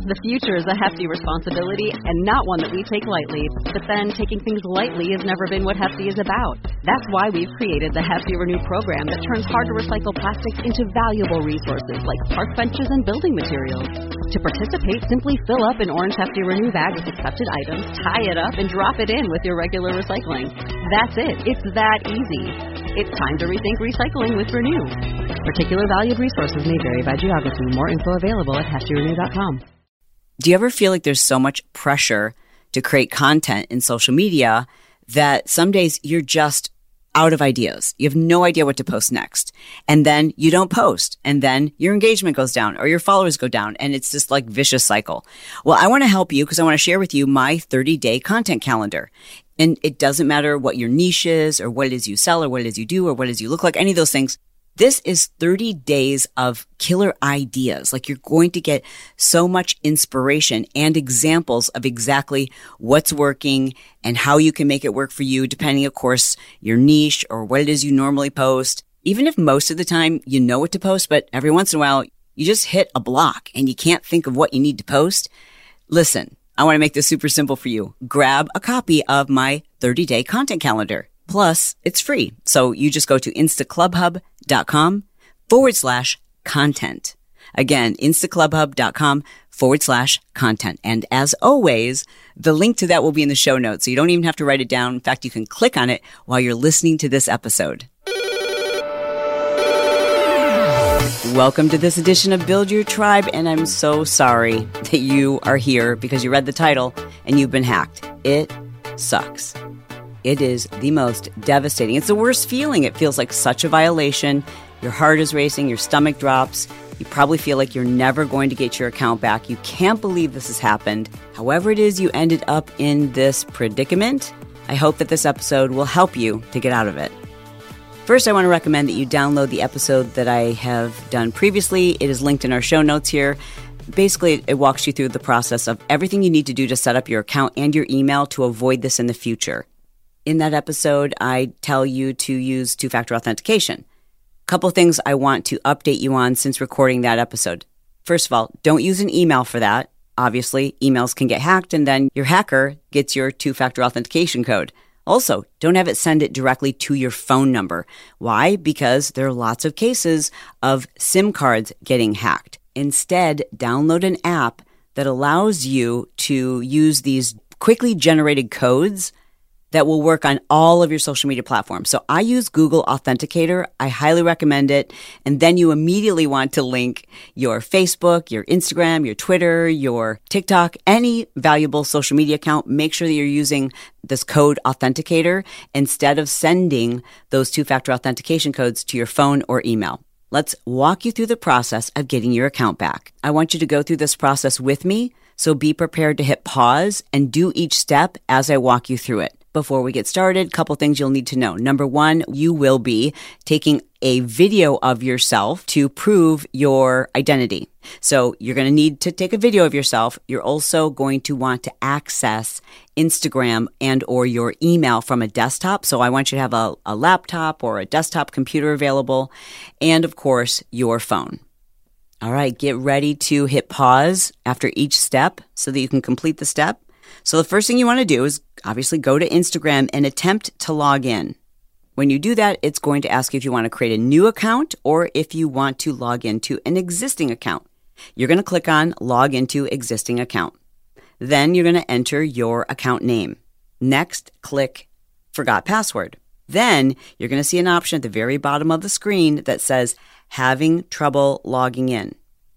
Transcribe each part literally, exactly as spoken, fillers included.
The future is a hefty responsibility and not one that we take lightly. But then taking things lightly has never been what Hefty is about. That's why we've created the Hefty Renew program that turns hard-to-recycle plastics into valuable resources like park benches and building materials. To participate, simply fill up an orange Hefty Renew bag with accepted items, tie it up, and drop it in with your regular recycling. That's it. It's that easy. It's time to rethink recycling with Renew. Particular valued resources may vary by geography. More info available at hefty renew dot com. Do you ever feel like there's so much pressure to create content in social media that some days you're just out of ideas? You have no idea what to post next. And then you don't post. And then your engagement goes down or your followers go down. And it's just like vicious cycle. Well, I want to help you because I want to share with you my thirty-day content calendar. And it doesn't matter what your niche is or what it is you sell or what it is you do or what it is you look like, any of those things. This is thirty days of killer ideas. Like you're going to get so much inspiration and examples of exactly what's working and how you can make it work for you, depending, of course, your niche or what it is you normally post. Even if most of the time you know what to post, but every once in a while you just hit a block and you can't think of what you need to post. Listen, I want to make this super simple for you. Grab a copy of my thirty-day content calendar. Plus, it's free. So you just go to instaclubhub.com forward slash content. Again, instaclubhub.com forward slash content. And as always, the link to that will be in the show notes. So you don't even have to write it down. In fact, you can click on it while you're listening to this episode. Welcome to this edition of Build Your Tribe. And I'm so sorry that you are here because you read the title and you've been hacked. It sucks. It is the most devastating. It's the worst feeling. It feels like such a violation. Your heart is racing. Your stomach drops. You probably feel like you're never going to get your account back. You can't believe this has happened. However it is you ended up in this predicament, I hope that this episode will help you to get out of it. First, I want to recommend that you download the episode that I have done previously. It is linked in our show notes here. Basically, it walks you through the process of everything you need to do to set up your account and your email to avoid this in the future. In that episode, I tell you to use two-factor authentication. A couple of things I want to update you on since recording that episode. First of all, don't use an email for that. Obviously, emails can get hacked and then your hacker gets your two-factor authentication code. Also, don't have it send it directly to your phone number. Why? Because there are lots of cases of SIM cards getting hacked. Instead, download an app that allows you to use these quickly generated codes that will work on all of your social media platforms. So I use Google Authenticator. I highly recommend it. And then you immediately want to link your Facebook, your Instagram, your Twitter, your TikTok, any valuable social media account. Make sure that you're using this code Authenticator instead of sending those two-factor authentication codes to your phone or email. Let's walk you through the process of getting your account back. I want you to go through this process with me. So be prepared to hit pause and do each step as I walk you through it. Before we get started, a couple things you'll need to know. Number one, you will be taking a video of yourself to prove your identity. So you're going to need to take a video of yourself. You're also going to want to access Instagram and or your email from a desktop. So I want you to have a, a laptop or a desktop computer available. And of course, your phone. All right, get ready to hit pause after each step so that you can complete the step. So the first thing you want to do is obviously go to Instagram and attempt to log in. When you do that, it's going to ask you if you want to create a new account or if you want to log into an existing account. You're going to click on Log into Existing Account. Then you're going to enter your account name. Next, click Forgot Password. Then you're going to see an option at the very bottom of the screen that says Having Trouble Logging In.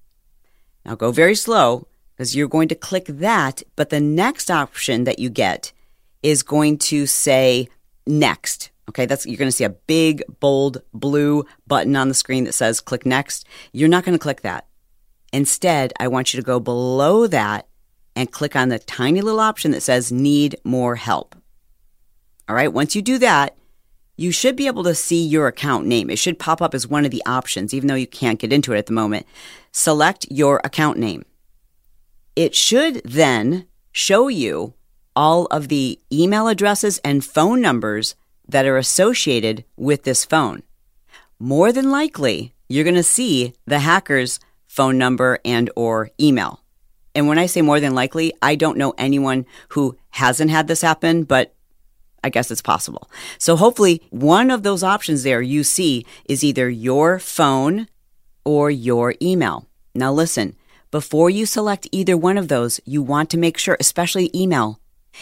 Now go very slow, because you're going to click that, but the next option that you get is going to say next. Okay, that's you're going to see a big, bold, blue button on the screen that says click next. You're not going to click that. Instead, I want you to go below that and click on the tiny little option that says need more help. All right, once you do that, you should be able to see your account name. It should pop up as one of the options, even though you can't get into it at the moment. Select your account name. It should then show you all of the email addresses and phone numbers that are associated with this phone. More than likely, you're going to see the hacker's phone number and or email. And when I say more than likely, I don't know anyone who hasn't had this happen, but I guess it's possible. So hopefully one of those options there you see is either your phone or your email. Now listen, before you select either one of those, you want to make sure, especially email,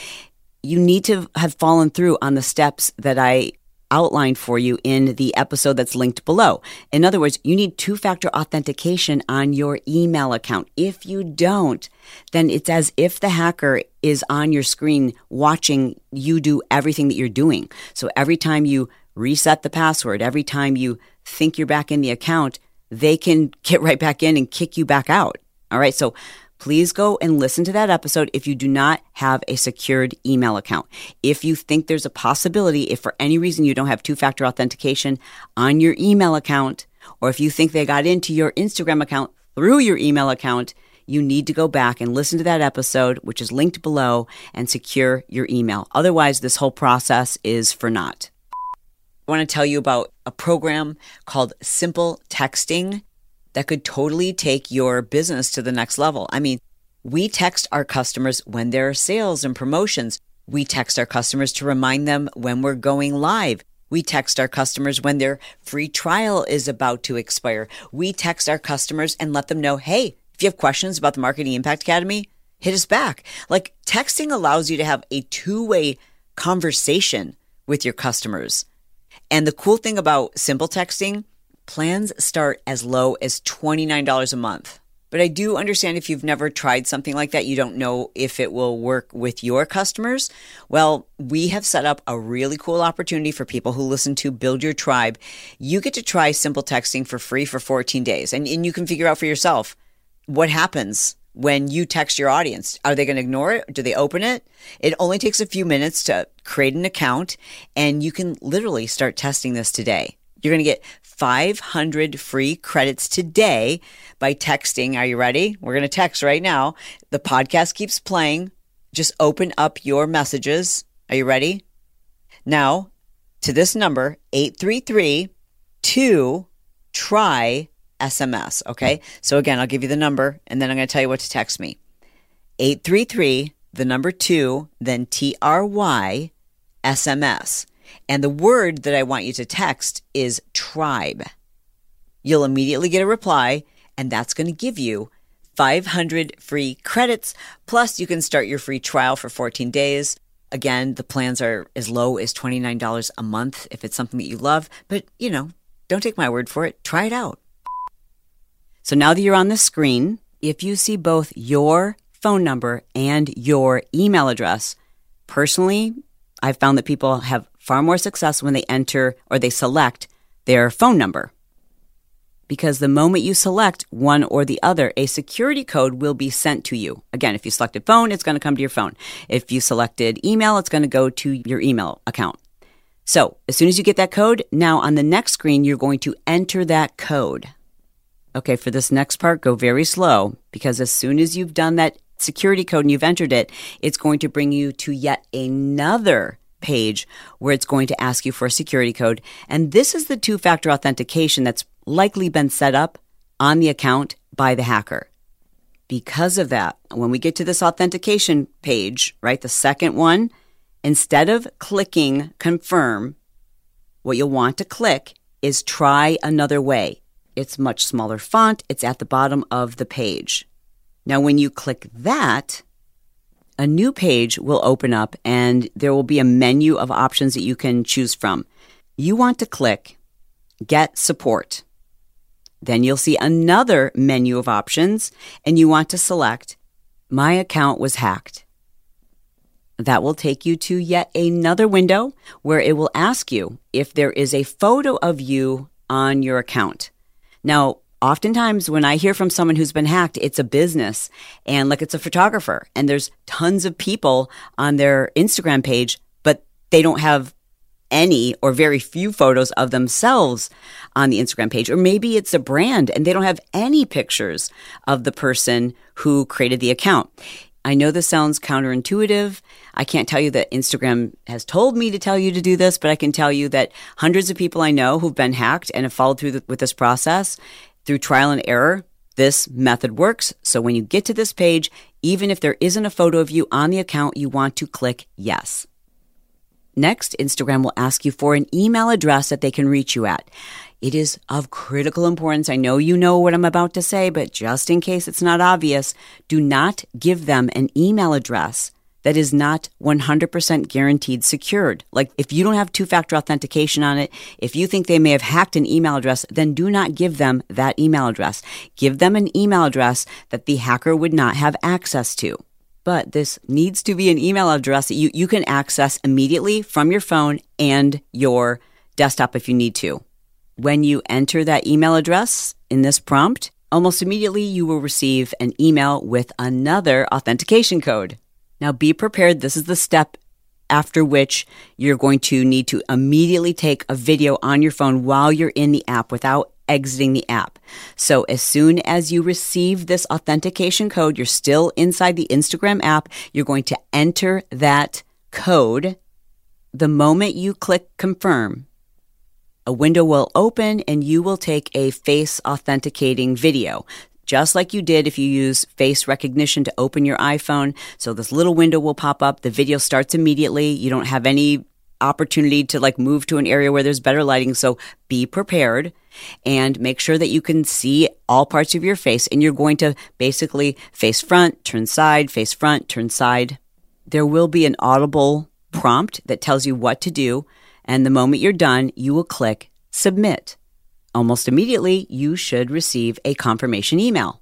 you need to have fallen through on the steps that I outlined for you in the episode that's linked below. In other words, you need two-factor authentication on your email account. If you don't, then it's as if the hacker is on your screen watching you do everything that you're doing. So every time you reset the password, every time you think you're back in the account, they can get right back in and kick you back out. All right, so please go and listen to that episode if you do not have a secured email account. If you think there's a possibility, if for any reason you don't have two-factor authentication on your email account, or if you think they got into your Instagram account through your email account, you need to go back and listen to that episode, which is linked below, and secure your email. Otherwise, this whole process is for naught. I want to tell you about a program called Simple Texting that could totally take your business to the next level. I mean, we text our customers when there are sales and promotions. We text our customers to remind them when we're going live. We text our customers when their free trial is about to expire. We text our customers and let them know, hey, if you have questions about the Marketing Impact Academy, hit us back. Like, texting allows you to have a two-way conversation with your customers. And the cool thing about Simple Texting, plans start as low as twenty-nine dollars a month. But I do understand if you've never tried something like that, you don't know if it will work with your customers. Well, we have set up a really cool opportunity for people who listen to Build Your Tribe. You get to try Simple Texting for free for fourteen days. And, and you can figure out for yourself what happens when you text your audience. Are they going to ignore it? Do they open it? It only takes a few minutes to create an account, and you can literally start testing this today. You're going to get five hundred free credits today by texting. Are you ready? We're going to text right now. The podcast keeps playing. Just open up your messages. Are you ready? Now, to this number, eight three three, two, try S M S. Okay? So again, I'll give you the number, and then I'm going to tell you what to text me. eight three three, the number two, then T R Y, S M S. And the word that I want you to text is tribe. You'll immediately get a reply, and that's going to give you five hundred free credits. Plus, you can start your free trial for fourteen days. Again, the plans are as low as twenty-nine dollars a month if it's something that you love. But, you know, don't take my word for it. Try it out. So now that you're on the screen, if you see both your phone number and your email address, personally, I've found that people have far more success when they enter or they select their phone number. Because the moment you select one or the other, a security code will be sent to you. Again, if you selected phone, it's going to come to your phone. If you selected email, it's going to go to your email account. So as soon as you get that code, now on the next screen, you're going to enter that code. Okay, for this next part, go very slow, because as soon as you've done that security code and you've entered it, it's going to bring you to yet another page where it's going to ask you for a security code. And this is the two-factor authentication that's likely been set up on the account by the hacker. Because of that, when we get to this authentication page, right, the second one, instead of clicking confirm, what you'll want to click is try another way. It's much smaller font. It's at the bottom of the page. Now, when you click that, a new page will open up and there will be a menu of options that you can choose from. You want to click Get Support. Then you'll see another menu of options and you want to select My Account Was Hacked. That will take you to yet another window where it will ask you if there is a photo of you on your account. Now, oftentimes when I hear from someone who's been hacked, it's a business and like it's a photographer and there's tons of people on their Instagram page, but they don't have any or very few photos of themselves on the Instagram page. Or maybe it's a brand and they don't have any pictures of the person who created the account. I know this sounds counterintuitive. I can't tell you that Instagram has told me to tell you to do this, but I can tell you that hundreds of people I know who've been hacked and have followed through the, with this process through trial and error This method works, so when you get to this page, even if there isn't a photo of you on the account, you want to click yes. Next, Instagram will ask you for an email address that they can reach you at. It is of critical importance. I know you know what I'm about to say, but just in case it's not obvious, do not give them an email address that is not one hundred percent guaranteed secured. Like if you don't have two-factor authentication on it, if you think they may have hacked an email address, then do not give them that email address. Give them an email address that the hacker would not have access to. But this needs to be an email address that you, you can access immediately from your phone and your desktop if you need to. When you enter that email address in this prompt, almost immediately you will receive an email with another authentication code. Now be prepared. This is the step after which you're going to need to immediately take a video on your phone while you're in the app without exiting the app. So as soon as you receive this authentication code, you're still inside the Instagram app, you're going to enter that code. The moment you click confirm, a window will open and you will take a face authenticating video, just like you did if you use face recognition to open your iPhone. So this little window will pop up. The video starts immediately. You don't have any opportunity to like move to an area where there's better lighting. So be prepared and make sure that you can see all parts of your face. And you're going to basically face front, turn side, face front, turn side. There will be an audible prompt that tells you what to do. And the moment you're done, you will click submit. Almost immediately, you should receive a confirmation email.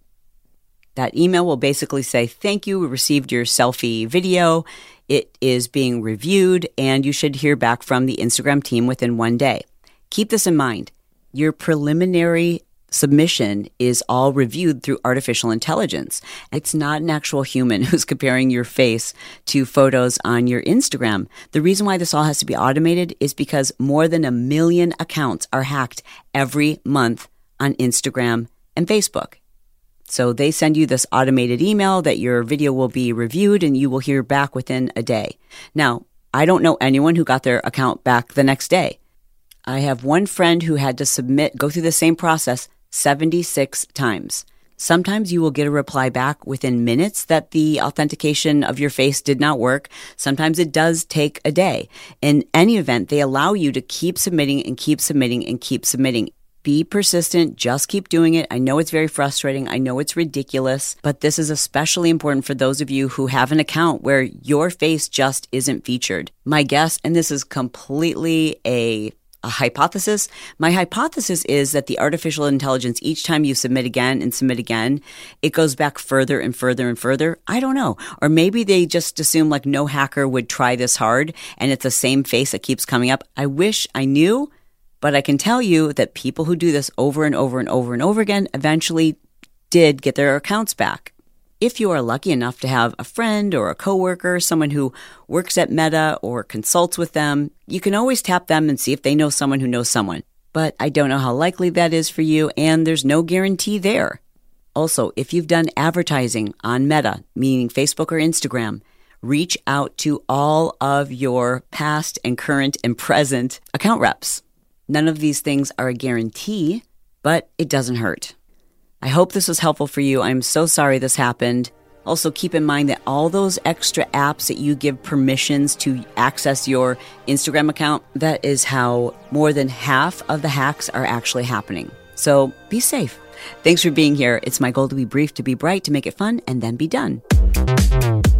That email will basically say, thank you, we received your selfie video. It is being reviewed, and you should hear back from the Instagram team within one day. Keep this in mind. Your preliminary submission is all reviewed through artificial intelligence. It's not an actual human who's comparing your face to photos on your Instagram. The reason why this all has to be automated is because more than a million accounts are hacked every month on Instagram and Facebook. So they send you this automated email that your video will be reviewed and you will hear back within a day. Now, I don't know anyone who got their account back the next day. I have one friend who had to submit, go through the same process seventy-six times. Sometimes you will get a reply back within minutes that the authentication of your face did not work. Sometimes it does take a day. In any event, they allow you to keep submitting and keep submitting and keep submitting. Be persistent. Just keep doing it. I know it's very frustrating. I know it's ridiculous, but this is especially important for those of you who have an account where your face just isn't featured. My guess, and this is completely a A hypothesis. My hypothesis is that the artificial intelligence, each time you submit again and submit again, it goes back further and further and further. I don't know. Or maybe they just assume like no hacker would try this hard and it's the same face that keeps coming up. I wish I knew, but I can tell you that people who do this over and over and over and over again eventually did get their accounts back. If you are lucky enough to have a friend or a coworker, someone who works at Meta or consults with them, you can always tap them and see if they know someone who knows someone. But I don't know how likely that is for you, and there's no guarantee there. Also, if you've done advertising on Meta, meaning Facebook or Instagram, reach out to all of your past and current and present account reps. None of these things are a guarantee, but it doesn't hurt. I hope this was helpful for you. I'm so sorry this happened. Also, keep in mind that all those extra apps that you give permissions to access your Instagram account, that is how more than half of the hacks are actually happening. So be safe. Thanks for being here. It's my goal to be brief, to be bright, to make it fun, and then be done.